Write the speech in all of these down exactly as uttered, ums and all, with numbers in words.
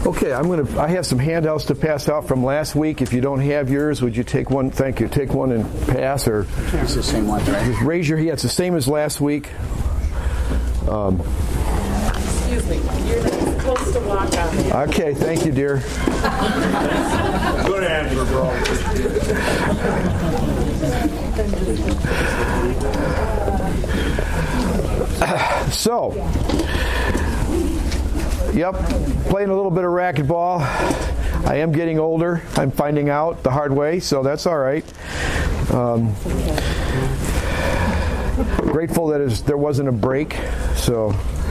Okay, I'm going to. I have some handouts to pass out from last week. If you don't have yours, would you take one? Thank you. Take one and pass, or it's the same one, right? Just raise your hand. It's the same as last week. Um, Excuse me. You're not supposed to walk on it. Okay, thank you, dear. Good answer, bro. So, yep, playing a little bit of racquetball. I am getting older. I'm finding out the hard way, so that's all right. Um, grateful that is, there wasn't a break. So,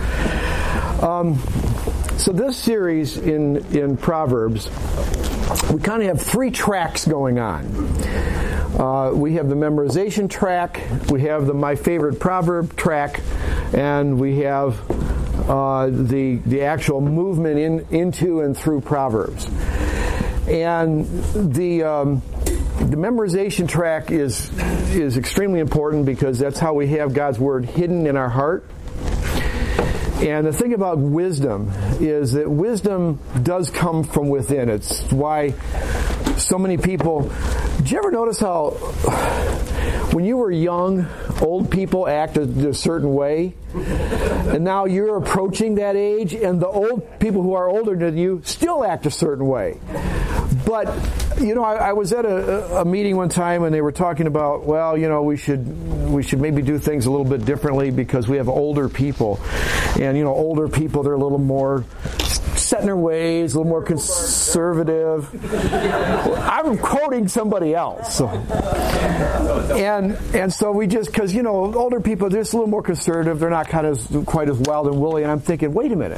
um, so this series in in Proverbs, we kind of have three tracks going on. Uh, we have the memorization track, we have the My Favorite Proverb track, and we have uh, the the actual movement in into and through Proverbs. And the um, the memorization track is is extremely important because that's how we have God's Word hidden in our heart. And the thing about wisdom is that wisdom does come from within. It's why so many people... Did you ever notice how when you were young, old people acted a certain way? And now you're approaching that age, and the old people who are older than you still act a certain way. But, you know, I, I was at a, a meeting one time, and they were talking about, well, you know, we should we should maybe do things a little bit differently because we have older people. And, you know, older people, they're a little more set in their ways, a little more conservative. I'm quoting somebody else. So. And and so we just, because, you know, older people, they're just a little more conservative. They're not kind of quite as wild and woolly. And I'm thinking, wait a minute.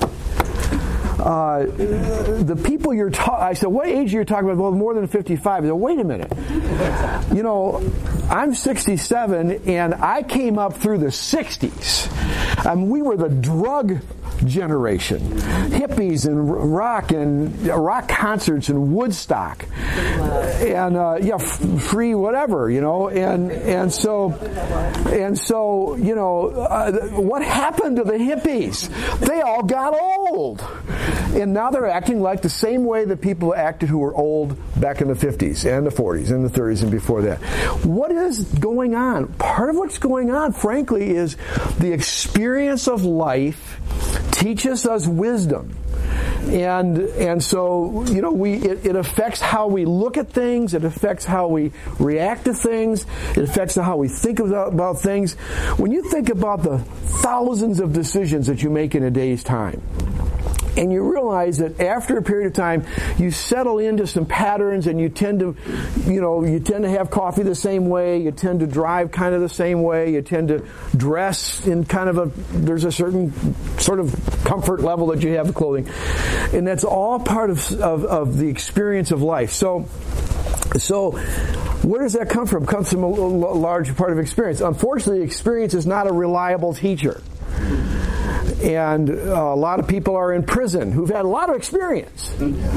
Uh, the people you're talking, I said, what age are you talking about? Well, more than fifty-five. I said, wait a minute. You know, I'm sixty-seven, and I came up through the sixties. I mean, we were the drug generation, hippies and rock and rock concerts and Woodstock, and uh, yeah, f- free whatever, you know, and and so and so you know, uh, what happened to the hippies? They all got old, and now they're acting like the same way that people acted who were old back in the fifties and the forties and the thirties and before that. What is going on? Part of what's going on, frankly, is the experience of life teaches us wisdom. And and so, you know, we it, it affects how we look at things, it affects how we react to things, it affects how we think about, about things. When you think about the thousands of decisions that you make in a day's time, and you realize that after a period of time, you settle into some patterns, and you tend to, you know, you tend to have coffee the same way, you tend to drive kind of the same way, you tend to dress in kind of a, there's a certain sort of comfort level that you have with clothing. And that's all part of, of, of the experience of life. So, so, where does that come from? It comes from a, a large part of experience. Unfortunately, experience is not a reliable teacher. And uh, a lot of people are in prison who've had a lot of experience.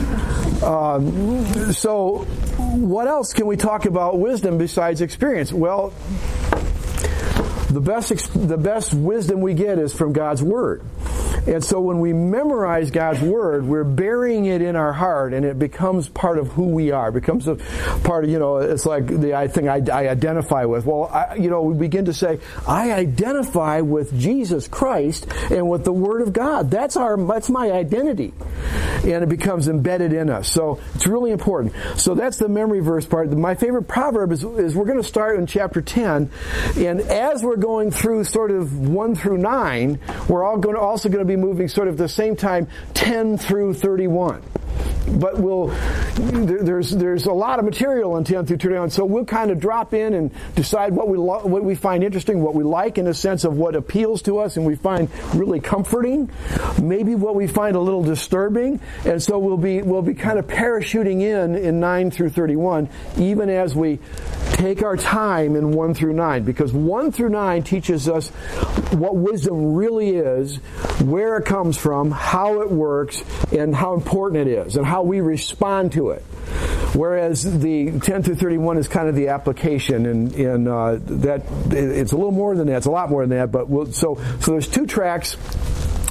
Um, so what else can we talk about wisdom besides experience? Well, the best the best wisdom we get is from God's Word. And so when we memorize God's Word, we're burying it in our heart, and it becomes part of who we are. It becomes a part of, you know, it's like the I thing I, I identify with. Well, I, you know, we begin to say, I identify with Jesus Christ and with the Word of God. That's our, that's my identity. And it becomes embedded in us. So it's really important. So that's the memory verse part. My favorite proverb is, is we're going to start in chapter ten. And as we're going through sort of one through nine, we're all going to, also going to be moving sort of at the same time ten through thirty-one. But we'll there, there's there's a lot of material in ten through thirty-one, so we'll kind of drop in and decide what we lo- what we find interesting, what we like in a sense of what appeals to us and we find really comforting, maybe what we find a little disturbing, and so we'll be we'll be kind of parachuting in in nine through thirty-one, even as we take our time in one through nine, because one through nine teaches us what wisdom really is, where it comes from, how it works, and how important it is, and how we respond to it. Whereas the ten through thirty-one is kind of the application, and, and uh, that it's a little more than that. It's a lot more than that. But we'll, so so there's two tracks.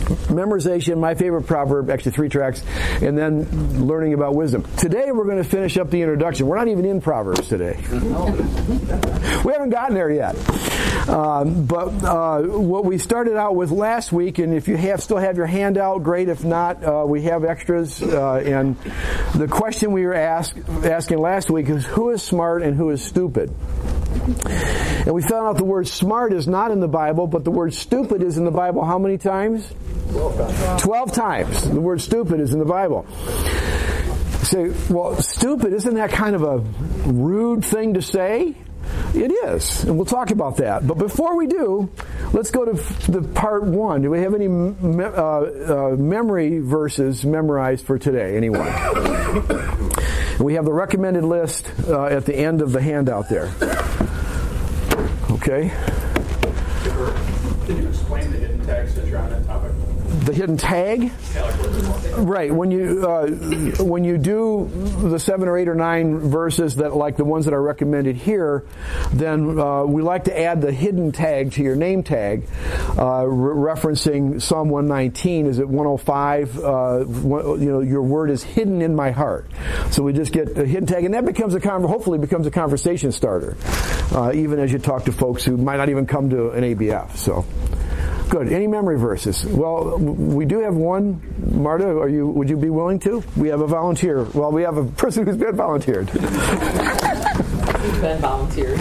memorization, my favorite proverb, actually three tracks, and then learning about wisdom. Today we're going to finish up the introduction. We're not even in Proverbs today. We haven't gotten there yet. Um, but uh, what we started out with last week, and if you have still have your handout, great. If not, uh, we have extras. Uh, and the question we were ask, asking last week is, who is smart and who is stupid? And we found out the word smart is not in the Bible, but the word stupid is in the Bible how many times? Twelve times. Twelve times. The word stupid is in the Bible. You say, well, stupid, isn't that kind of a rude thing to say? It is, and we'll talk about that. But before we do, let's go to the part one. Do we have any me- uh, uh, memory verses memorized for today? Anyone? We have the recommended list uh, at the end of the handout there. Okay. Can you explain the hidden tags that you're on that topic? The hidden tag? Right. When you uh, when you do the seven or eight or nine verses that like the ones that are recommended here, then uh, we like to add the hidden tag to your name tag, uh, re- referencing Psalm one nineteen. Is it one oh five? Uh, one, you know, your word is hidden in my heart. So we just get a hidden tag, and that becomes a con- hopefully becomes a conversation starter, uh, even as you talk to folks who might not even come to an A B F. So. Good. Any memory verses? Well, we do have one. Marta, are you? Would you be willing to? We have a volunteer. Well, we have a person who's been volunteered. Who's been volunteered?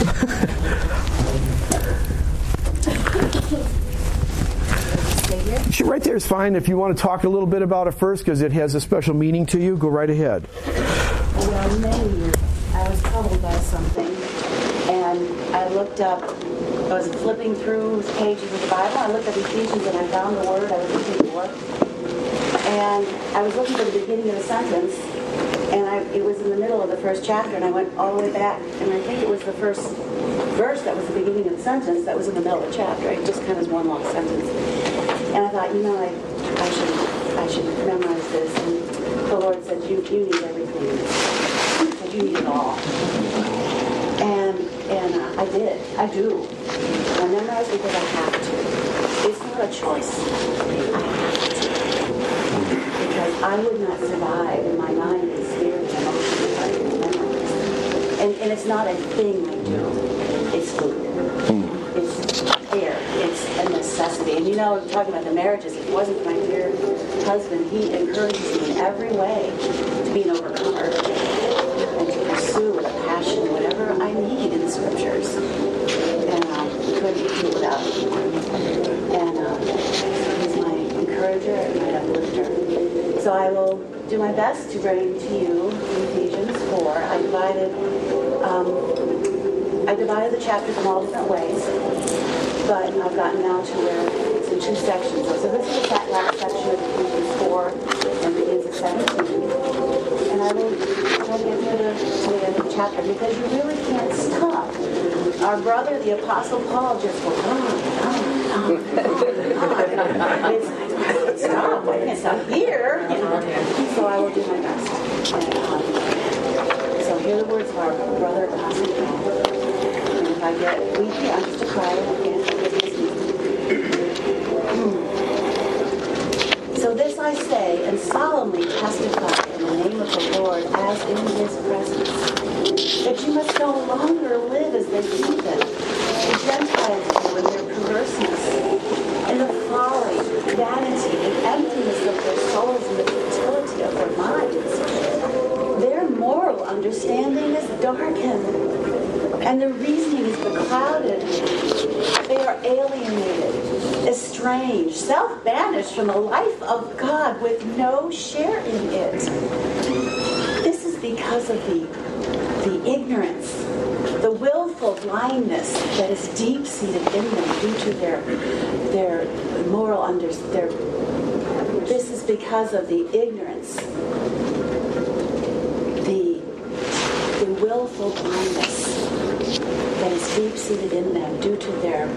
She, right there is fine. If you want to talk a little bit about it first, because it has a special meaning to you, go right ahead. Well, many years I was troubled by something, and I looked up. I was flipping through pages of the Bible. I looked at Ephesians and I found the word I was looking for. And I was looking for the beginning of the sentence, and I, it was in the middle of the first chapter, and I went all the way back, and I think it was the first verse that was the beginning of the sentence that was in the middle of the chapter. It just kind of was one long sentence. And I thought, you know, I, I should I should memorize this. And the Lord said, you, you need everything. He said, you need it all. And and uh, I did. I do. I memorize because I have to. It's not a choice. I have to. Because I would not survive in my mind and spirit and emotion if I didn't memorize. And, and it's not a thing I do. It's food. It's air. It's a necessity. And you know, talking about the marriages, if it wasn't for my dear husband, he encourages me in every way to be an overcomer and to pursue with a passion whatever I need in the scriptures. And I uh, couldn't do it without him. And uh, he's my encourager and my uplifter. So I will do my best to bring to you Ephesians four. I divided um, I divided the chapters in all different ways, but I've gotten now to where it's in two sections. So this is that last section of Ephesians four and begins at seventeen. And I will try to get through the, to the end of the chapter because you really can't stop. Our brother, the Apostle Paul, just goes on and on and on. It's like, I can't stop. I can't stop here. You know? So I will do my best. And, um, so here are the words of our brother, Apostle Paul. And if I get weepy, I'm just a crier again. So this I say and solemnly testify in the name of the Lord as in his presence, that you must no longer live as the heathen, the Gentiles do in their perverseness, in the folly, vanity, and emptiness of their souls and the futility of their minds. Their moral understanding is darkened, and their reasoning is beclouded. They are alienated, estranged, self-banished from the life of God with no share in it. This is because of the, the ignorance, the willful blindness that is deep-seated in them due to their their moral under their. This is because of the ignorance, the the willful blindness that is deep-seated in them due to their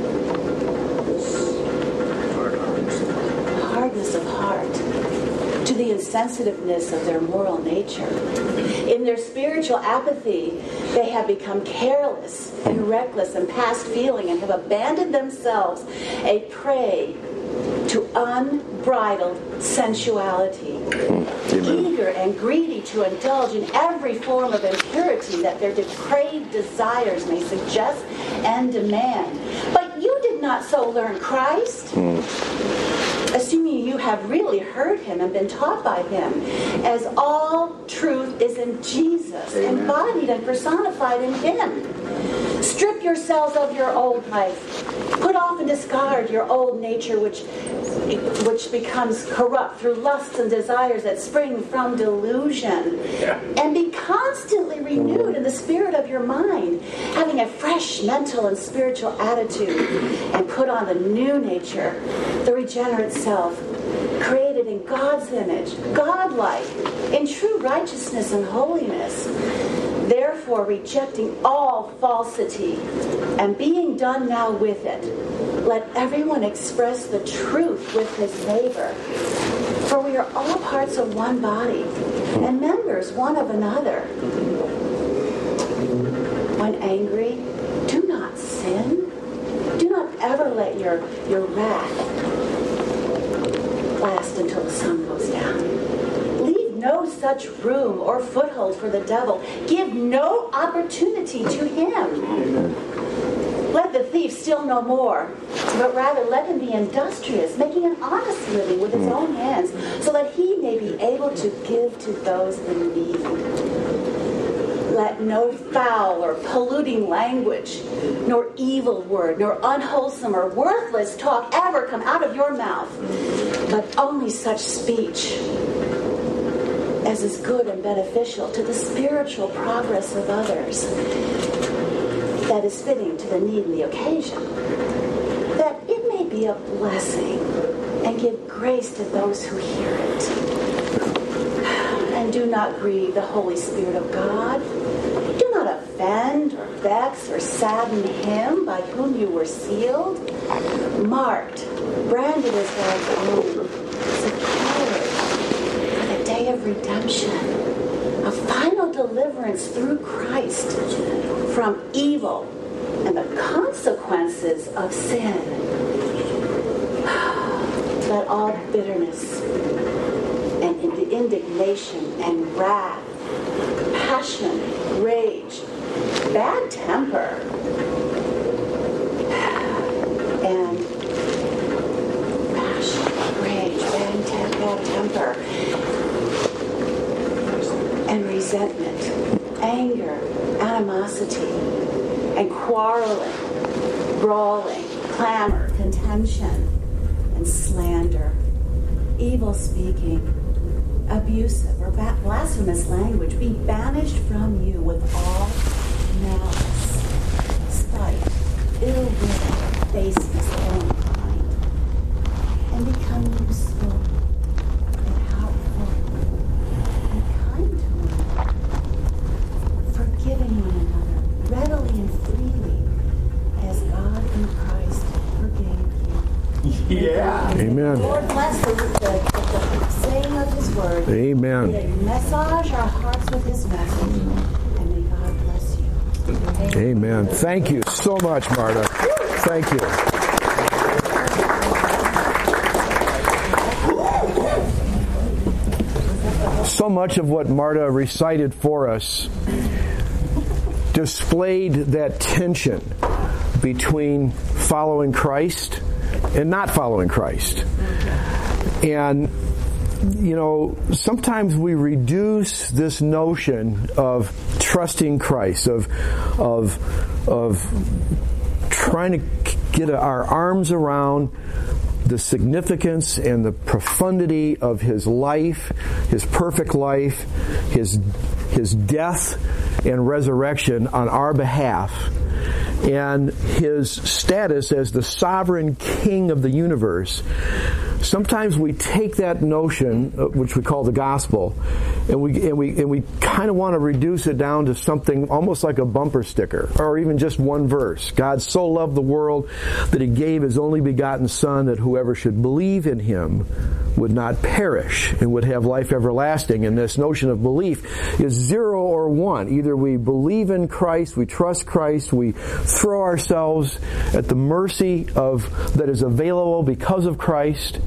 hardness of heart, to the insensitiveness of their moral nature. In their spiritual apathy, they have become careless and reckless and past feeling and have abandoned themselves a prey to unbridled unbridled sensuality, Amen. eager and greedy to indulge in every form of impurity that their depraved desires may suggest and demand. But you did not so learn Christ. Mm. Assuming you have really heard him and been taught by him, as all truth is in Jesus, Amen. Embodied and personified in him. Strip yourselves of your old life. Put off and discard your old nature, which which becomes corrupt through lusts and desires that spring from delusion. Yeah. And be constantly renewed in the spirit of your mind, having a fresh mental and spiritual attitude, and put on the new nature, the regenerate self, created in God's image, God-like, in true righteousness and holiness. Therefore, rejecting all falsity and being done now with it, let everyone express the truth with his neighbor. For we are all parts of one body and members one of another. When angry, do not sin. Do not ever let your, your wrath last until the sun goes down. No such room or foothold for the devil. Give no opportunity to him. Let the thief steal no more, but rather let him be industrious, making an honest living with his own hands, so that he may be able to give to those in need. Let no foul or polluting language, nor evil word, nor unwholesome or worthless talk ever come out of your mouth, but only such speech as is good and beneficial to the spiritual progress of others, that is fitting to the need and the occasion, that it may be a blessing and give grace to those who hear it. And do not grieve the Holy Spirit of God. Do not offend or vex or sadden him by whom you were sealed, marked, branded as God's own, secured day of redemption, a final deliverance through Christ from evil and the consequences of sin. Let all bitterness and indignation and wrath, passion, rage, bad temper, and passion, rage, bad, tem- bad temper, and resentment, anger, animosity, and quarreling, brawling, clamor, contention, and slander, evil speaking, abusive or blasphemous language be banished from you with all malice, spite, ill will, baseness of any kind, and become useful and helpful and kind to one another, forgiving one another readily and freely as God in Christ forgave you. Yeah. Amen. Lord bless the, the, the saying of his word. Amen. May he massage our hearts with his message. And may God bless you. Amen. Amen. Thank you so much, Marta. Thank you. So much of what Marta recited for us displayed that tension between following Christ and not following Christ. And, you know, sometimes we reduce this notion of trusting Christ, of of of trying to get our arms around the significance and the profundity of his life, his perfect life, his his death and resurrection on our behalf, and his status as the sovereign king of the universe. Sometimes we take that notion, which we call the gospel, and we and we and we kind of want to reduce it down to something almost like a bumper sticker, or even just one verse. God so loved the world that he gave his only begotten Son, that whoever should believe in him would not perish and would have life everlasting. And this notion of belief is zero or one. Either we believe in Christ, we trust Christ, we throw ourselves at the mercy of that is available because of Christ,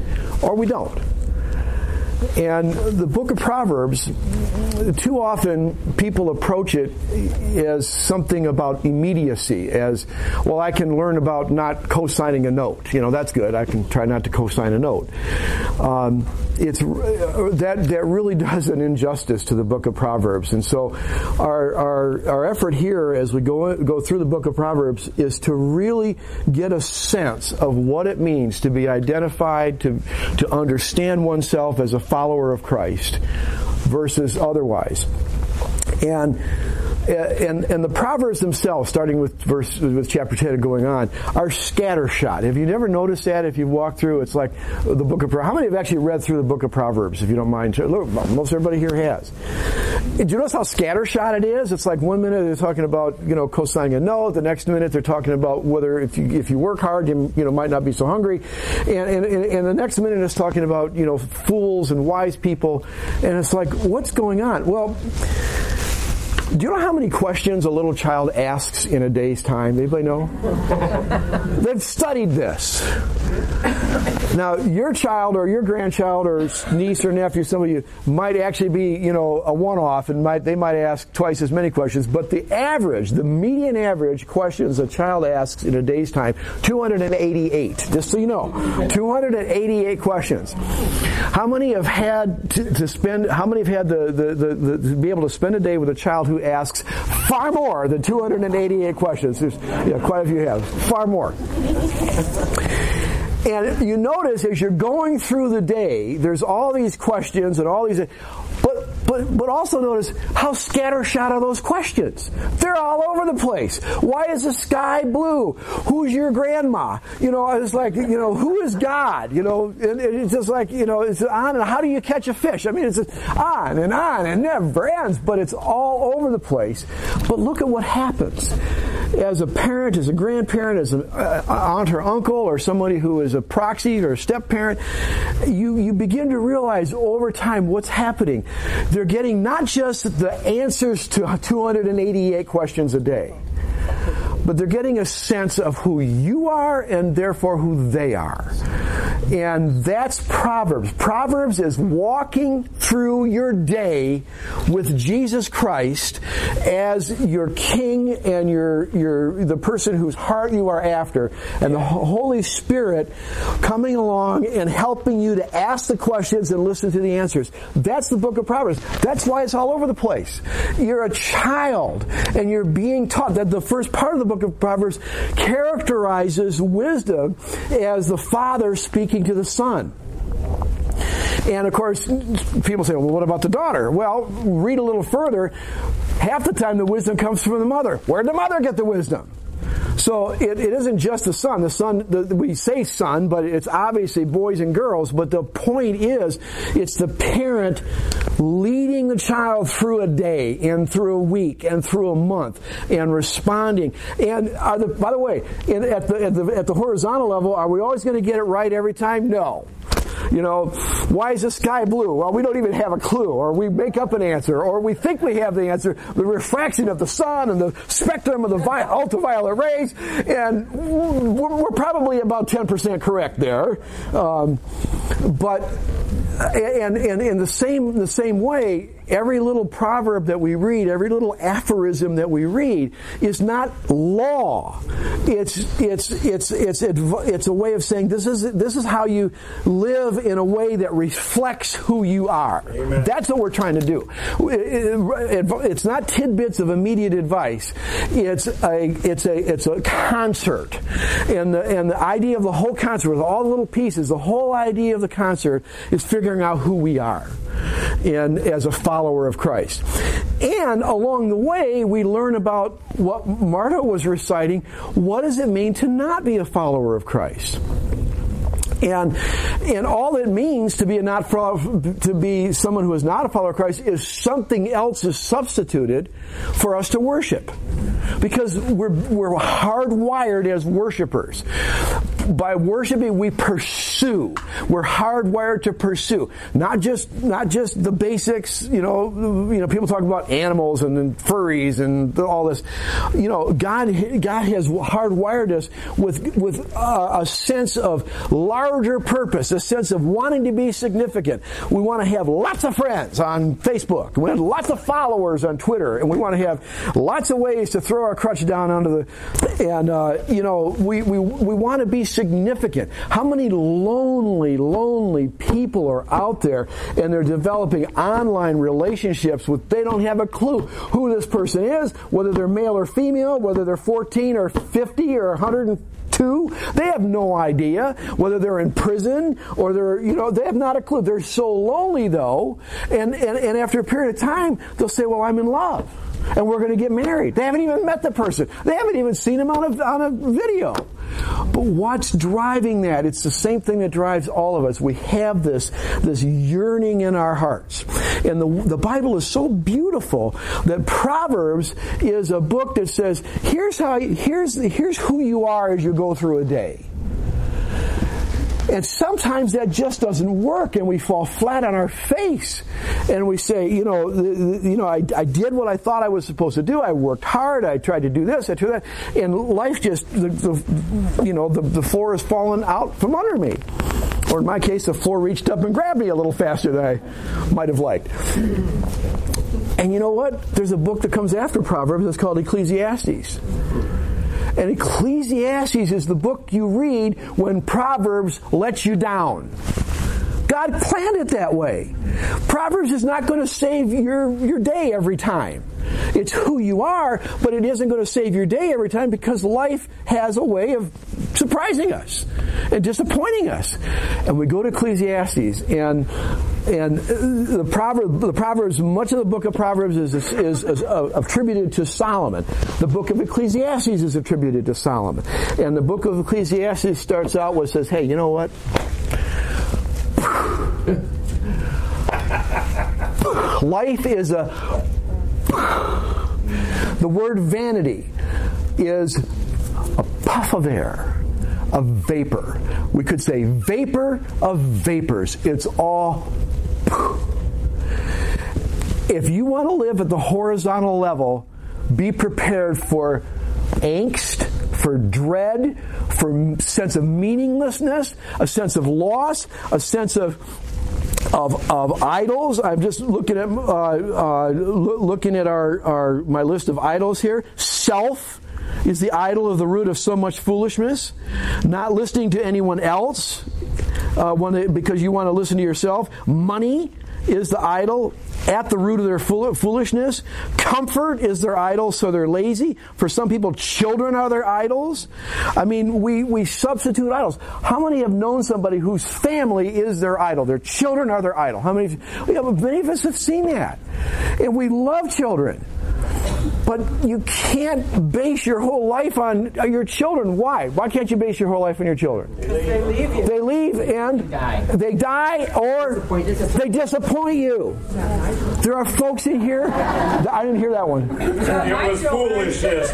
or we don't. And the book of Proverbs, too often people approach it as something about immediacy, as, well, I can learn about not co-signing a note. You know, that's good. I can try not to co-sign a note. Um, it's that that really does an injustice to the book of Proverbs. And so our our our effort here as we go go through the book of Proverbs is to really get a sense of what it means to be identified, to to understand oneself as a follower of Christ versus otherwise. And And, and the Proverbs themselves, starting with verse with chapter ten and going on, are scattershot. Have you never noticed that? If you walk through, it's like the book of Proverbs. How many have actually read through the book of Proverbs, if you don't mind? Look, most everybody here has. Do you notice how scattershot it is? It's like one minute they're talking about, you know, co-signing a note. The next minute they're talking about whether if you if you work hard, you, you know, might not be so hungry. And, and, and the next minute it's talking about, you know, fools and wise people. And it's like, what's going on? Well, do you know how many questions a little child asks in a day's time? Anybody know? They've studied this. Now, your child or your grandchild or niece or nephew, some of you, might actually be, you know, a one-off, and might they might ask twice as many questions. But the average, the median average questions a child asks in a day's time, two hundred eighty-eight. Just so you know, two hundred eighty-eight questions. How many have had to, to spend? How many have had the, the, the, the to be able to spend a day with a child who asks far more than two hundred eighty-eight questions? There's, yeah, quite a few have. Far more. And you notice as you're going through the day, there's all these questions and all these, but but but also notice how scattershot are those questions. They're all over the place. Why is the sky blue? Who's your grandma? You know, it's like, you know, who is God? You know, and it's just like, you know, it's on and how do you catch a fish? I mean, it's on and on and never ends, but it's all over the place. But look at what happens. As a parent, as a grandparent, as an aunt or uncle, or somebody who is a proxy or a step-parent, you, you begin to realize over time what's happening. They're getting not just the answers to two hundred eighty-eight questions a day, but they're getting a sense of who you are and therefore who they are. And that's Proverbs. Proverbs is walking through your day with Jesus Christ as your king and your your the person whose heart you are after, and the Holy Spirit coming along and helping you to ask the questions and listen to the answers. That's the book of Proverbs. That's why it's all over the place. You're a child and you're being taught. That the first part of the book of Proverbs characterizes wisdom as the Father speaking to the Son. And of course, people say, well, what about the daughter? Well, read a little further. Half the time the wisdom comes from the mother. Where'd the mother get the wisdom? So it, it isn't just the son. The son, the, we say son, but it's obviously boys and girls. But the point is, it's the parent leading the child through a day and through a week and through a month and responding. And are the, by the way, in, at, the, at the at the horizontal level, are we always going to get it right every time? No. You know, why is the sky blue? Well, we don't even have a clue, or we make up an answer, or we think we have the answer, the refraction of the sun and the spectrum of the vi- ultraviolet rays, and we're probably about ten percent correct there. Um, but, and, and in the same, the same way, every little proverb that we read, every little aphorism that we read is not law. It's it's it's it's it's a way of saying this is this is how you live in a way that reflects who you are. Amen. That's what we're trying to do. It's not tidbits of immediate advice. It's a it's a it's a concert, and the and the idea of the whole concert with all the little pieces, the whole idea of the concert is figuring out who we are, and as a follower of Christ. And along the way, we learn about what Marta was reciting. What does it mean to not be a follower of Christ? And and all it means to be a not to be someone who is not a follower of Christ is something else is substituted for us to worship, because we're we're hardwired as worshipers. by worshiping, we pursue. We're hardwired to pursue. Not just not just the basics, you know, you know, people talk about animals and, and furries and all this. You know, God God has hardwired us with with uh, a sense of larger purpose, a sense of wanting to be significant. We want to have lots of friends on Facebook. We want lots of followers on Twitter, and we want to have lots of ways to throw our crutch down onto the, and, uh, you know, we, we, we want to be significant. How many lonely, lonely people are out there and they're developing online relationships with, they don't have a clue who this person is, whether they're male or female, whether they're fourteen or fifty or one hundred two. They have no idea whether they're in prison or they're, you know, they have not a clue. They're so lonely though, and, and, and after a period of time, they'll say, well, I'm in love, and we're going to get married. They haven't even met the person. They haven't even seen him on a, on a video. But what's driving that? It's the same thing that drives all of us. We have this, this yearning in our hearts. And the, the Bible is so beautiful that Proverbs is a book that says, here's how, here's, here's who you are as you go through a day. And sometimes that just doesn't work, and we fall flat on our face, and we say, you know, the, the, you know, I, I did what I thought I was supposed to do. I worked hard. I tried to do this. I tried that, and life just, the, the, you know, the, the floor has fallen out from under me. Or in my case, the floor reached up and grabbed me a little faster than I might have liked. And you know what? There's a book that comes after Proverbs. It's called Ecclesiastes. And Ecclesiastes is the book you read when Proverbs lets you down. God planned it that way. Proverbs is not going to save your, your day every time. It's who you are, but it isn't going to save your day every time because life has a way of surprising us and disappointing us. And we go to Ecclesiastes, and and the Proverbs, the Proverbs, much of the book of Proverbs is, is, is, is attributed to Solomon. The book of Ecclesiastes is attributed to Solomon. And the book of Ecclesiastes starts out with, says, hey, you know what? Life is a... The word vanity is a puff of air, a vapor. We could say vapor of vapors. It's all... If you want to live at the horizontal level, be prepared for angst, for dread, for sense of meaninglessness, a sense of loss, a sense of Of, of idols. I'm just looking at uh, uh, looking at our, our my list of idols here. Self is the idol of the root of so much foolishness. Not listening to anyone else uh, when they, because you want to listen to yourself. Money is the idol at the root of their foolishness. Comfort is their idol, so they're lazy. For some people, children are their idols. I mean, we, we substitute idols. How many have known somebody whose family is their idol? Their children are their idol. How many? We have, many of us have seen that. And we love children. But you can't base your whole life on your children. Why? Why can't you base your whole life on your children? Because they leave you. They leave and They die. they die or they disappoint you. There are folks in here. I didn't hear that one. It was foolishness.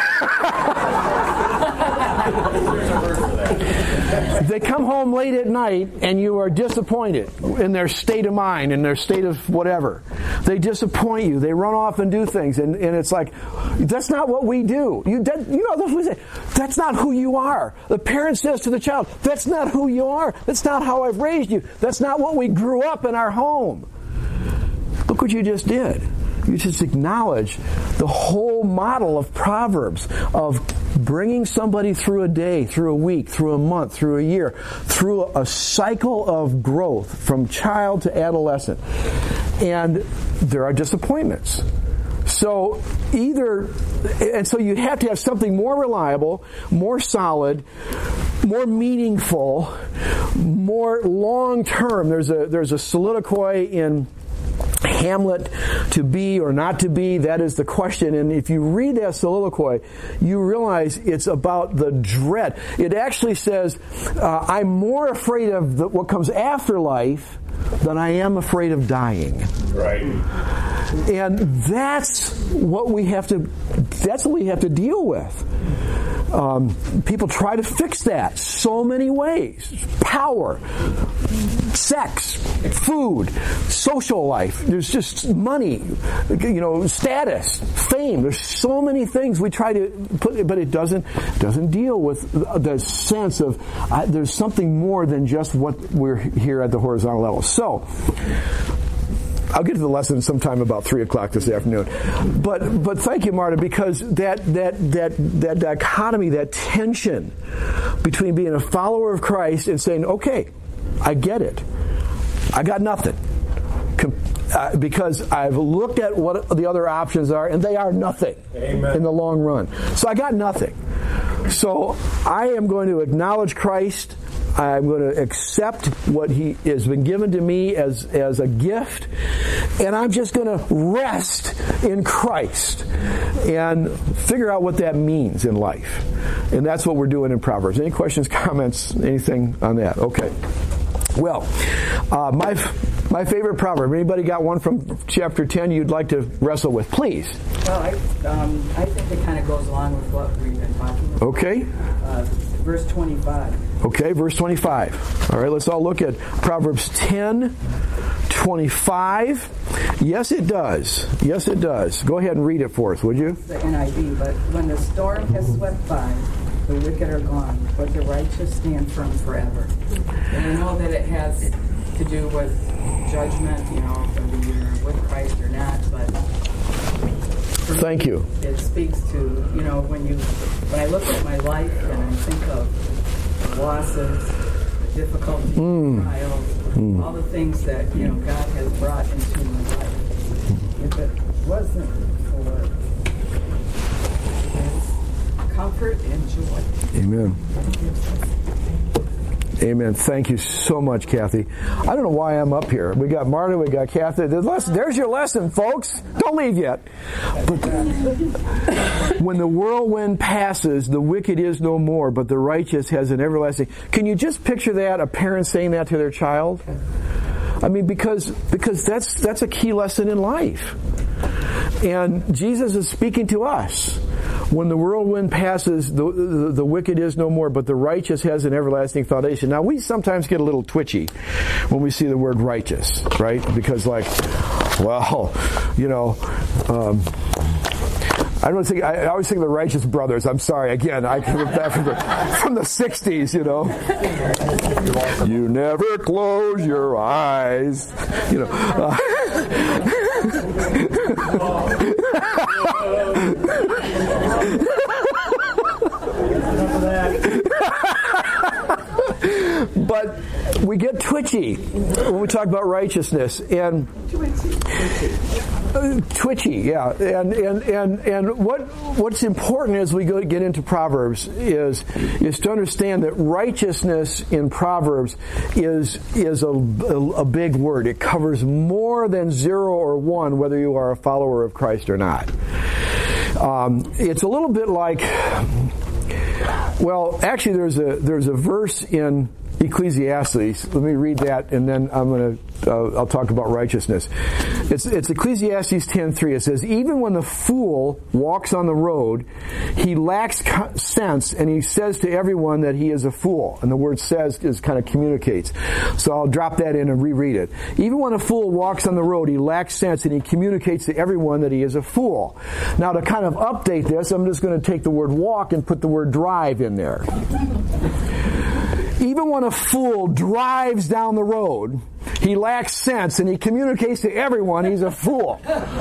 They come home late at night and you are disappointed in their state of mind, in their state of whatever. They disappoint you. They run off and do things, and, and it's like, that's not what we do. You, that, you know, that's what we say. That's not who you are. The parent says to the child, that's not who you are. That's not how I've raised you. That's not what we grew up in our home. Look what you just did. You just acknowledge the whole model of Proverbs of bringing somebody through a day, through a week, through a month, through a year, through a cycle of growth from child to adolescent. And there are disappointments. So either, and so you have to have something more reliable, more solid, more meaningful, more long-term. There's a, there's a soliloquy in Hamlet, to be or not to be, that is the question. And if you read that soliloquy, you realize it's about the dread. It actually says, uh, I'm more afraid of the, what comes after life than I am afraid of dying. Right. And that's what we have to, that's what we have to deal with. Um, people try to fix that so many ways. Power, sex, food, social life. There's just money, you know, status, fame. There's so many things we try to put, but it doesn't doesn't deal with the sense of uh, there's something more than just what we're here at the horizontal level. So, I'll get to the lesson sometime about three o'clock this afternoon. But but thank you, Marta, because that that that that dichotomy, that tension between being a follower of Christ and saying, okay, I get it. I got nothing. Com- uh, because I've looked at what the other options are, and they are nothing. Amen. In the long run. So I got nothing. So I am going to acknowledge Christ. I'm going to accept what He has been given to me as, as a gift, and I'm just going to rest in Christ and figure out what that means in life. And that's what we're doing in Proverbs. Any questions, comments, anything on that? Okay. Well, uh, my my favorite proverb. Anybody got one from chapter ten you'd like to wrestle with? Please. Well, I, um, I think it kind of goes along with what we've been talking about. Okay. Uh, verse twenty-five. Okay, verse twenty-five. All right, let's all look at Proverbs ten, twenty-five. Yes, it does. Yes, it does. Go ahead and read it for us, would you? It's the N I V, but when the storm has swept by, the wicked are gone, but the righteous stand firm forever. And I know that it has to do with judgment, you know, whether you're with Christ or not, but thank you. It speaks to, you know, when you when I look at my life and I think of the losses, the difficulties, mm. the trials, mm. all the things that, you know, God has brought into my life. If it wasn't for His comfort and joy. Amen. Amen. Thank you so much, Kathy. I don't know why I'm up here. We got Marta, we got Kathy. There's your lesson, folks. Don't leave yet. But when the whirlwind passes, the wicked is no more, but the righteous has an everlasting. Can you just picture that, a parent saying that to their child? I mean, because because that's that's a key lesson in life. And Jesus is speaking to us. When the whirlwind passes, the, the, the wicked is no more, but the righteous has an everlasting foundation. Now, we sometimes get a little twitchy when we see the word righteous, right? Because, like, well, you know, um, I don't think I always think of the Righteous Brothers. I'm sorry, again, I came back from the from the sixties, you know. You never close your eyes, you know. Uh, but we get twitchy when we talk about righteousness, and uh, twitchy, yeah. And and and and what what's important as we go get into Proverbs is is to understand that righteousness in Proverbs is is a, a, a big word. It covers more than zero or one, whether you are a follower of Christ or not. Um, it's a little bit like, well, actually, there's a there's a verse in Ecclesiastes. Let me read that, and then I'm going to uh, I'll talk about righteousness. It's it's Ecclesiastes ten three. It says, "Even when the fool walks on the road, he lacks co- sense, and he says to everyone that he is a fool." And the word "says" is kind of communicates. So I'll drop that in and reread it. Even when a fool walks on the road, he lacks sense, and he communicates to everyone that he is a fool. Now, to kind of update this, I'm just going to take the word "walk" and put the word "drive" in there. Even when a fool drives down the road, he lacks sense, and he communicates to everyone he's a fool.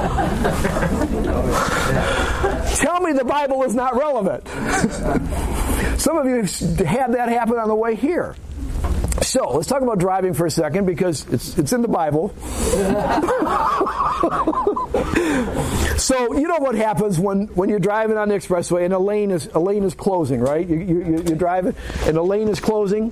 Tell me the Bible is not relevant. Some of you had that happen on the way here. So, let's talk about driving for a second, because it's it's in the Bible. So, you know what happens when, when you're driving on the expressway and a lane is a lane is closing, right? You, you, you're driving and the lane is closing.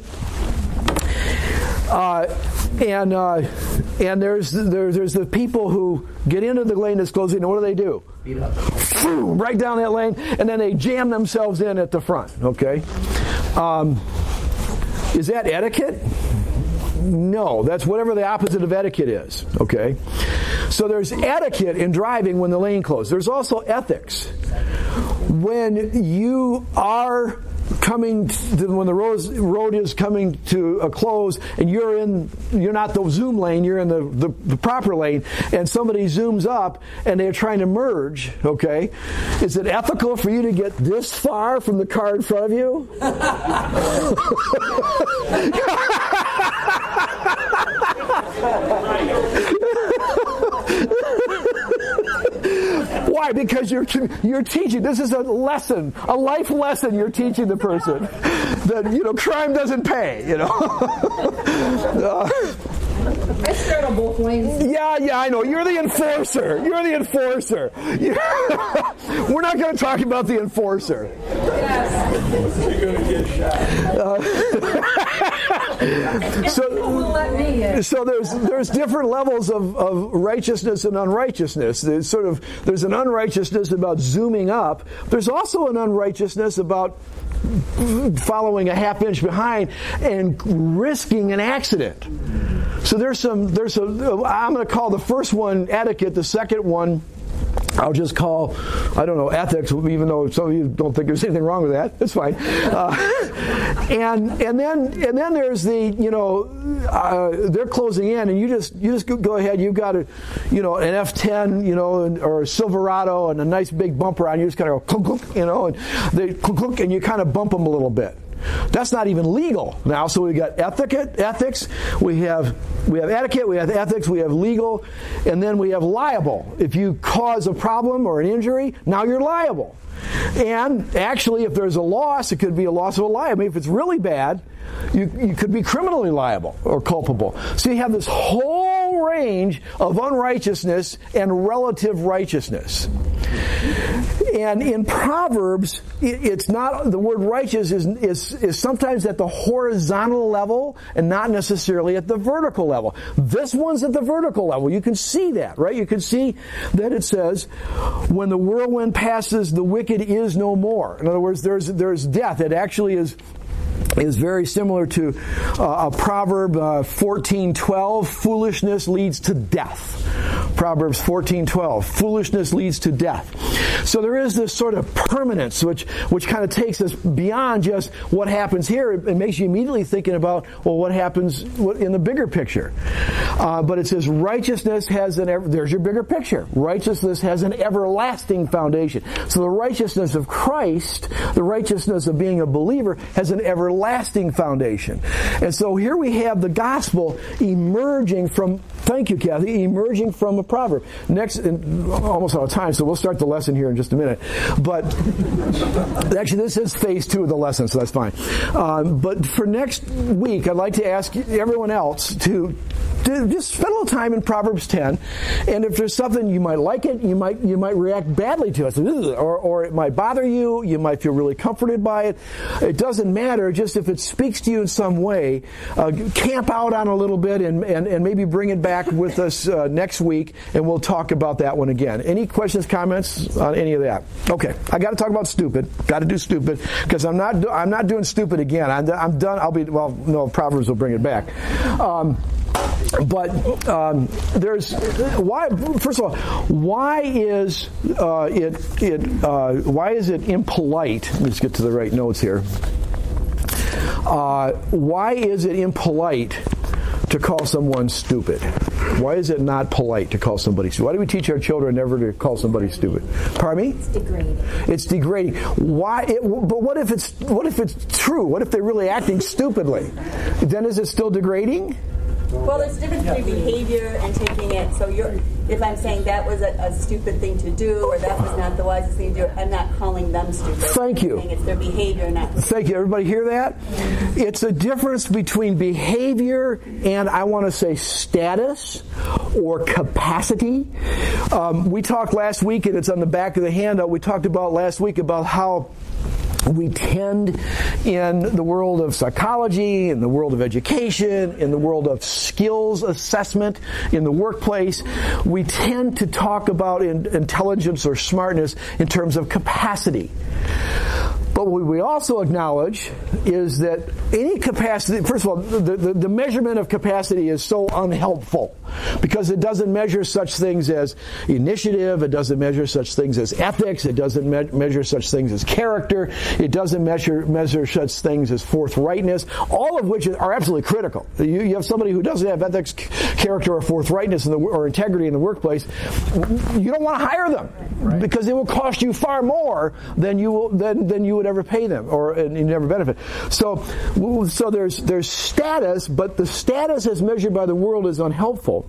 Uh, and uh, and there's, there's there's the people who get into the lane that's closing, and what do they do? Beat up. Right down that lane, and then they jam themselves in at the front, okay? Um, is that etiquette? No, that's whatever the opposite of etiquette is, okay? So there's etiquette in driving when the lane closes. There's also ethics. when you are coming to, when the road, road is coming to a close and you're in you're not the zoom lane, you're in the, the, the proper lane, and somebody zooms up and they're trying to merge, okay, is it ethical for you to get this far from the car in front of you? Why? Because you're you're teaching. This is a lesson, a life lesson. You're teaching the person that, you know, crime doesn't pay. You know. uh, I straddle both lanes. Yeah, yeah, I know. You're the enforcer. You're the enforcer. You're We're not going to talk about the enforcer. Yes. You're going to get shot. Uh, so, so there's there's different levels of, of righteousness and unrighteousness. There's sort of there's an unrighteousness about zooming up. There's also an unrighteousness about following a half inch behind and risking an accident. So there's some there's a I'm going to call the first one etiquette, the second one I'll just call, I don't know, ethics, even though some of you don't think there's anything wrong with that. That's fine. Uh, and and then and then there's the, you know, uh, they're closing in, and you just you just go ahead. You've got a, you know, an F ten, you know, or a Silverado, and a nice big bumper on. You just kind of go, clunk, clunk, you know, and they clunk, clunk, and you kind of bump them a little bit. That's not even legal now. So we got etiquette, ethics, we have we have etiquette, we have ethics, we have legal, and then we have liable. If you cause a problem or an injury, now you're liable. And actually, if there's a loss, it could be a loss of a life. I mean, if it's really bad, you, you could be criminally liable or culpable. So you have this whole range of unrighteousness and relative righteousness. And in Proverbs, it's not, the word righteous is, is, is sometimes at the horizontal level and not necessarily at the vertical level. This one's at the vertical level. You can see that, right? You can see that it says, when the whirlwind passes, the wicked is no more. In other words, there's, there's death. It actually is is very similar to uh, a Proverb uh, fourteen twelve, foolishness leads to death. Proverbs fourteen twelve, foolishness leads to death. So there is this sort of permanence which which kind of takes us beyond just what happens here. It, it makes you immediately thinking about, well, what happens in the bigger picture. Uh, but it says righteousness has an, ever, there's your bigger picture. Righteousness has an everlasting foundation. So the righteousness of Christ, the righteousness of being a believer, has an everlasting foundation. And so here we have the gospel emerging from, thank you, Kathy, emerging from a proverb. Next, almost out of time, so we'll start the lesson here in just a minute. But actually, this is phase two of the lesson, so that's fine. Um, but for next week, I'd like to ask everyone else to To just spend a little time in Proverbs ten, and if there's something you might like it, you might you might react badly to it, or or it might bother you. You might feel really comforted by it. It doesn't matter. Just if it speaks to you in some way, uh, camp out on a little bit, and, and and maybe bring it back with us uh, next week, and we'll talk about that one again. Any questions, comments on any of that? Okay, I got to talk about stupid. Got to do stupid because I'm not I'm not doing stupid again. I'm I'm done. I'll be well. No, Proverbs will bring it back. Um, But um, there's why. First of all, why is uh, it it uh, why is it impolite? Let's get to the right notes here. Uh, why is it impolite to call someone stupid? Why is it not polite to call somebody stupid? Why do we teach our children never to call somebody stupid? Pardon me? It's degrading. It's degrading. Why? It, but what if it's what if it's true? What if they're really acting stupidly? Then is it still degrading? Well, there's a difference between behavior and taking it. So you're, if I'm saying that was a, a stupid thing to do, or that was not the wisest thing to do, I'm not calling them stupid. Thank you. I'm saying it's their behavior, not. Thank you. Everybody hear that? It's a difference between behavior and, I want to say, status or capacity. Um, we talked last week, and it's on the back of the handout. We talked about last week about how we tend, in the world of psychology, in the world of education, in the world of skills assessment, in the workplace, we tend to talk about in, intelligence or smartness in terms of capacity. But what we also acknowledge is that any capacity, first of all, the, the, the measurement of capacity is so unhelpful because it doesn't measure such things as initiative, it doesn't measure such things as ethics, it doesn't me- measure such things as character, it doesn't measure measure such things as forthrightness, all of which are absolutely critical. You, you have somebody who doesn't have ethics, character, or forthrightness in the, or integrity in the workplace, you don't want to hire them right. because it will cost you far more than you will, than, than you would ever pay them, or and you never benefit. So, so there's there's status, but the status as measured by the world is unhelpful.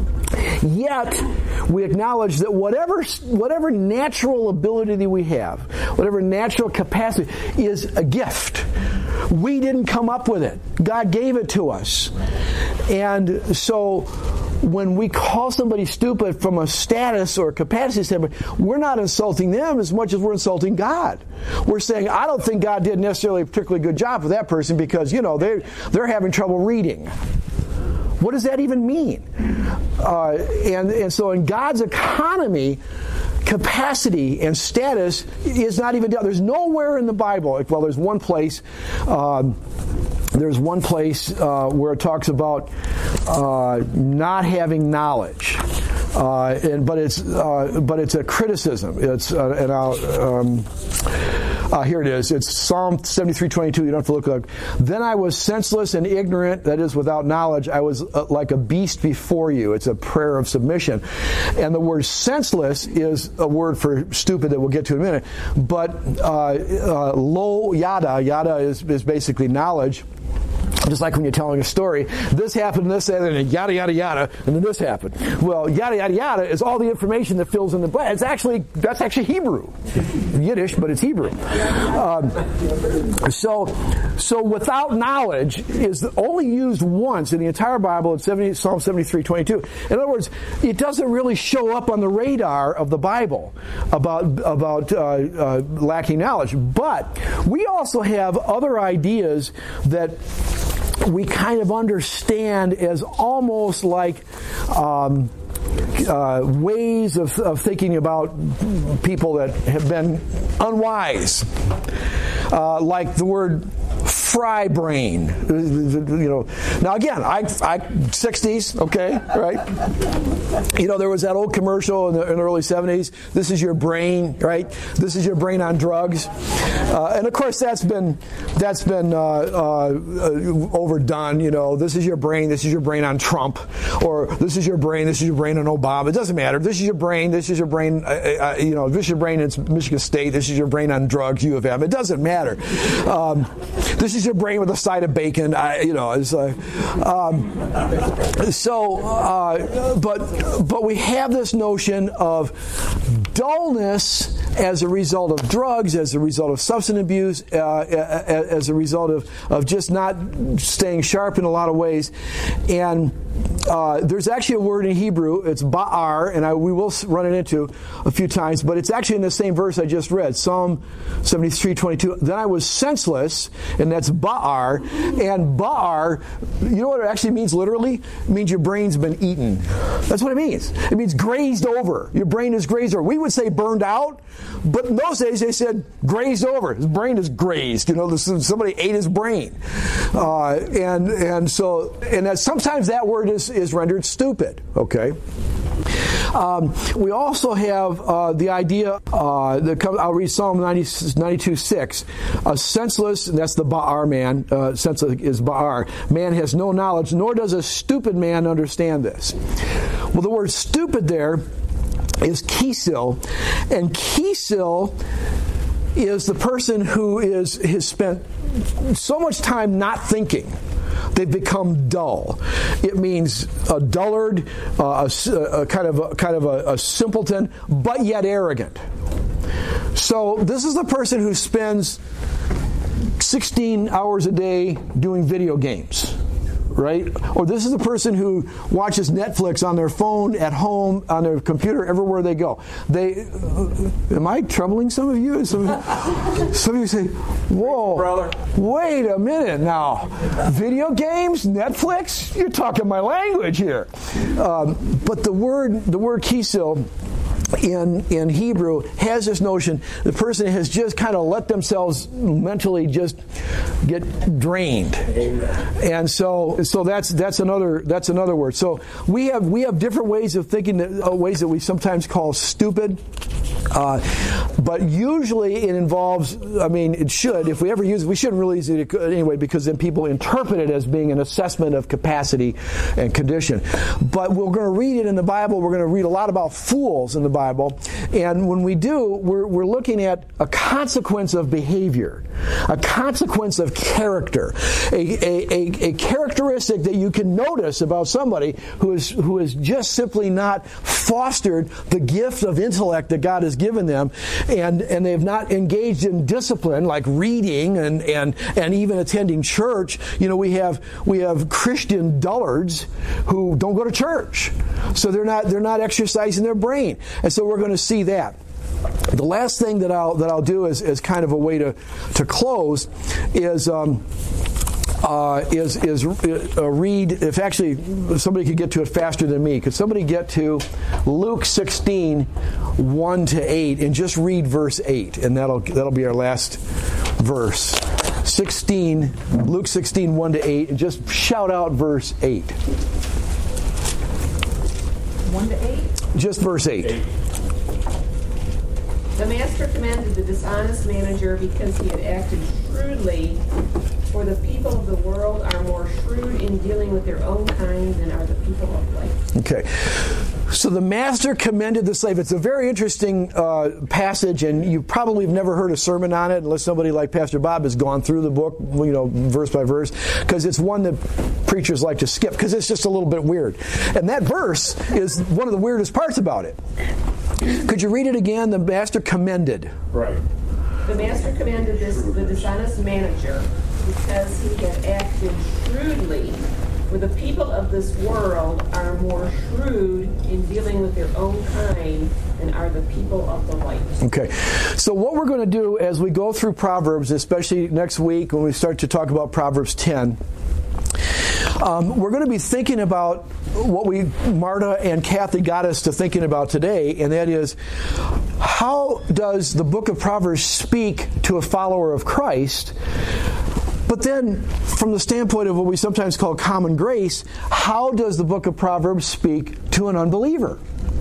Yet, we acknowledge that whatever whatever natural ability that we have, whatever natural capacity, is a gift. We didn't come up with it. God gave it to us. And so, when we call somebody stupid from a status or capacity standpoint, we're not insulting them as much as we're insulting God. We're saying, I don't think God did necessarily a particularly good job with that person because, you know, they're, they're having trouble reading. What does that even mean? Uh, and, and so in God's economy, capacity and status is not even down. There's nowhere in the Bible, well, there's one place, um, there's one place uh, where it talks about uh, not having knowledge. Uh, and but it's uh, but it's a criticism. It's uh, and I'll, um, uh, here it is. It's Psalm seventy-three twenty-two. You don't have to look like. Then I was senseless and ignorant. That is, without knowledge. I was uh, like a beast before you. It's a prayer of submission. And the word senseless is a word for stupid that we'll get to in a minute. But uh, uh, lo yada yada is is basically knowledge. Just like when you're telling a story, this happened, this happened, and yada, yada, yada, and then this happened. Well, yada, yada, yada is all the information that fills in the blank. It's actually, that's actually Hebrew. Yiddish, but it's Hebrew. Um, so, so without knowledge is only used once in the entire Bible in Psalm seventy-three twenty-two. In other words, it doesn't really show up on the radar of the Bible about, about uh, uh, lacking knowledge. But we also have other ideas that we kind of understand as almost like um, uh, ways of, of thinking about people that have been unwise. Uh, like the word fry brain, you know. Now again, I, I sixties, okay, right? You know, there was that old commercial in the, in the early seventies. This is your brain, right? This is your brain on drugs, uh, and of course that's been that's been uh, uh, overdone. You know, this is your brain. This is your brain on Trump, or this is your brain. This is your brain on Obama. It doesn't matter. This is your brain. This is your brain. Uh, uh, you know, this is your brain in Michigan State. This is your brain on drugs. U of M. It doesn't matter. Um, this is your brain with a side of bacon. I, you know, it's like, um, so. Uh, but but we have this notion of dullness as a result of drugs, as a result of substance abuse, uh, as a result of of just not staying sharp in a lot of ways, and. Uh, there's actually a word in Hebrew, it's ba'ar, and I, we will run it into a few times, but it's actually in the same verse I just read, Psalm seventy-three twenty-two. Then I was senseless, and that's ba'ar, and ba'ar, you know what it actually means literally? It means your brain's been eaten. That's what it means. It means grazed over. Your brain is grazed over. We would say burned out, but in those days they said grazed over. His brain is grazed. You know, somebody ate his brain. Uh, and and so, and that sometimes that word is is rendered stupid, okay? Um, we also have uh, the idea, uh, that comes, I'll read Psalm ninety-two six, a senseless, and that's the Ba'ar man, uh, senseless is Ba'ar, man has no knowledge, nor does a stupid man understand this. Well, the word stupid there is kisil, and kisil is the person who is has spent so much time not thinking. They've become dull. It means a dullard, uh, a, a kind of a, kind of a, a simpleton, but yet arrogant. So this is the person who spends sixteen hours a day doing video games. Right? Or this is the person who watches Netflix on their phone, at home, on their computer, everywhere they go. They, uh, am I troubling some of you? Some, some of you say, whoa, brother, wait a minute now. Video games, Netflix? You're talking my language here. Um, but the word, the word kisil in in Hebrew has this notion the person has just kind of let themselves mentally just get drained. And so so that's that's another that's another word. So we have we have different ways of thinking, that, uh, ways that we sometimes call stupid. Uh, but usually it involves, I mean, it should, if we ever use it, we shouldn't really use it anyway, because then people interpret it as being an assessment of capacity and condition. But we're going to read it in the Bible. We're going to read a lot about fools in the Bible. And when we do, we're, we're looking at a consequence of behavior, a consequence of character, a, a, a, a characteristic that you can notice about somebody who is, who is just simply not fostered the gift of intellect that God has given them, and, and they have not engaged in discipline like reading and, and, and even attending church. You know, we have we have Christian dullards who don't go to church, so they're not they're not exercising their brain, and so we're going to see that. The last thing that I'll that I'll do is, is kind of a way to to close is. Um, Uh, is is uh, read, if actually somebody could get to it faster than me, could somebody get to Luke sixteen, one to eight, and just read verse eight, and that'll that'll be our last verse. sixteen, Luke sixteen, one to eight, and just shout out verse eight. one to eight? Just verse eight. eight. The master commended the dishonest manager because he had acted shrewdly, for the people of the world are more shrewd in dealing with their own kind than are the people of light. Okay. So the master commended the slave. It's a very interesting uh, passage, and you probably have never heard a sermon on it unless somebody like Pastor Bob has gone through the book, you know, verse by verse, because it's one that preachers like to skip because it's just a little bit weird. And that verse is one of the weirdest parts about it. Could you read it again? The master commended. Right. The master commended this, the dishonest manager because he had acted shrewdly, for the people of this world are more shrewd in dealing with their own kind than are the people of the light. Okay. So what we're going to do as we go through Proverbs, especially next week when we start to talk about Proverbs ten, Um, we're going to be thinking about what we, Marta and Kathy got us to thinking about today, and that is, how does the book of Proverbs speak to a follower of Christ? But then, from the standpoint of what we sometimes call common grace, how does the book of Proverbs speak to an unbeliever?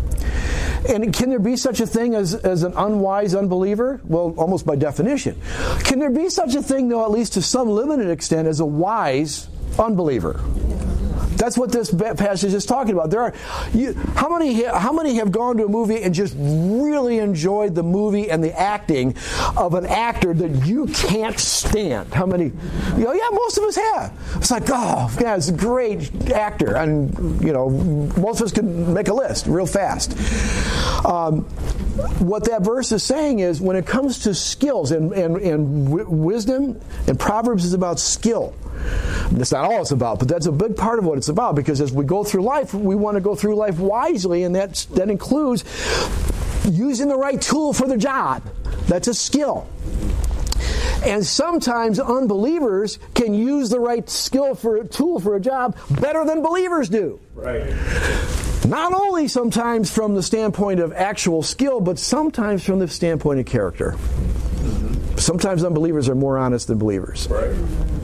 And can there be such a thing as, as an unwise unbeliever? Well, almost by definition. Can there be such a thing, though, at least to some limited extent, as a wise unbeliever? That's what this passage is talking about. There are, you, how many how many have gone to a movie and just really enjoyed the movie and the acting of an actor that you can't stand? How many? You know, yeah, most of us have. It's like, oh, yeah, it's a great actor, and you know, most of us can make a list real fast. Um, what that verse is saying is, when it comes to skills and and, and w- wisdom, and Proverbs is about skill. That's not all it's about, but that's a big part of what it's about, because as we go through life, we want to go through life wisely, and that's, that includes using the right tool for the job. That's a skill. And sometimes unbelievers can use the right skill for a tool for a job better than believers do. Right. Not only sometimes from the standpoint of actual skill, but sometimes from the standpoint of character. Sometimes unbelievers are more honest than believers. Right.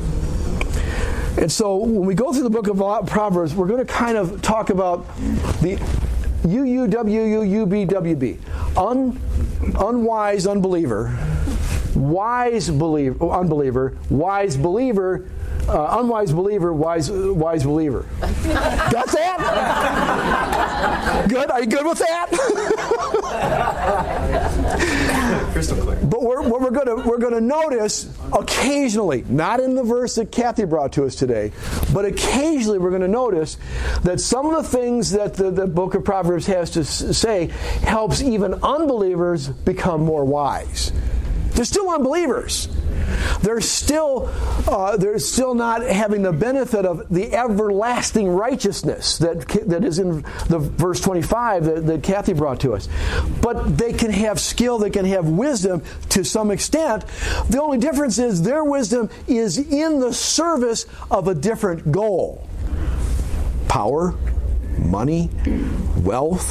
And so when we go through the book of Proverbs, we're going to kind of talk about the U U W U U B W B. Un, unwise unbeliever, wise believer, unbeliever, wise believer, uh, unwise believer, wise wise believer. Got that? Good? Are you good with that? Crystal clear. But we're, what we're going to we're going to notice occasionally, not in the verse that Kathy brought to us today, but occasionally we're going to notice that some of the things that the, the book of Proverbs has to say helps even unbelievers become more wise. They're still unbelievers. They're still uh, they're still not having the benefit of the everlasting righteousness that that is in the verse twenty-five that, that Kathy brought to us. But they can have skill, they can have wisdom to some extent. The only difference is their wisdom is in the service of a different goal. Power, money, wealth,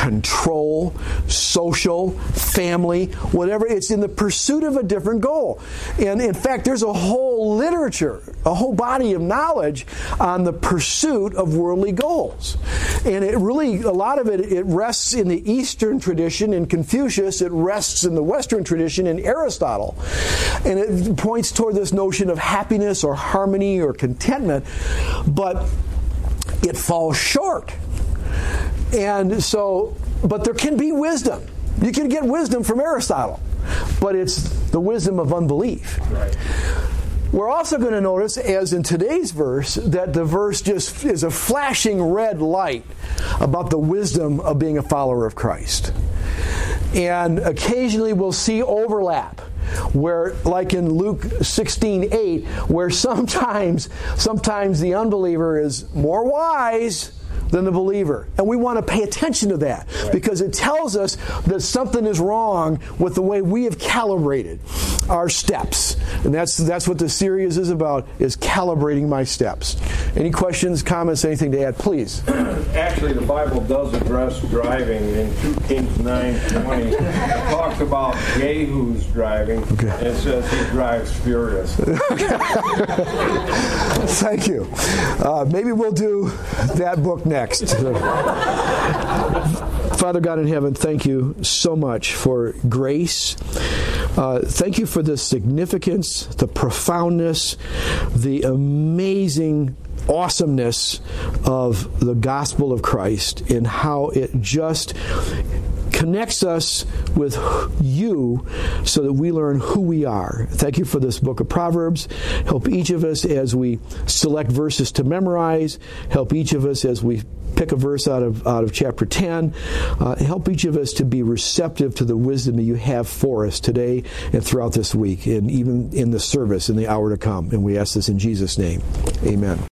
control, social, family, whatever. It's in the pursuit of a different goal. And in fact, there's a whole literature, a whole body of knowledge on the pursuit of worldly goals. And it really, a lot of it, it rests in the Eastern tradition in Confucius. It rests in the Western tradition in Aristotle. And it points toward this notion of happiness or harmony or contentment. But it falls short. And so, but there can be wisdom. You can get wisdom from Aristotle, but it's the wisdom of unbelief. Right. We're also going to notice, as in today's verse, that the verse just is a flashing red light about the wisdom of being a follower of Christ. And occasionally we'll see overlap, where, like in Luke sixteen eight, where sometimes, sometimes the unbeliever is more wise than the believer. And we want to pay attention to that, because it tells us that something is wrong with the way we have calibrated our steps. And that's that's what the series is about, is calibrating my steps. Any questions, comments, anything to add? Please. Actually, the Bible does address driving in two Kings nine twenty. It talks about Jehu's driving, okay. And it says he drives furious. Thank you. Uh, maybe we'll do that book next. Father God in heaven, thank you so much for grace. Uh, thank you for the significance, the profoundness, the amazing awesomeness of the gospel of Christ, and how it just connects us with you so that we learn who we are. Thank you for this book of Proverbs. Help each of us as we select verses to memorize. Help each of us as we pick a verse out of out of chapter ten. Uh, help each of us to be receptive to the wisdom that you have for us today and throughout this week, and even in the service in the hour to come. And we ask this in Jesus' name. Amen.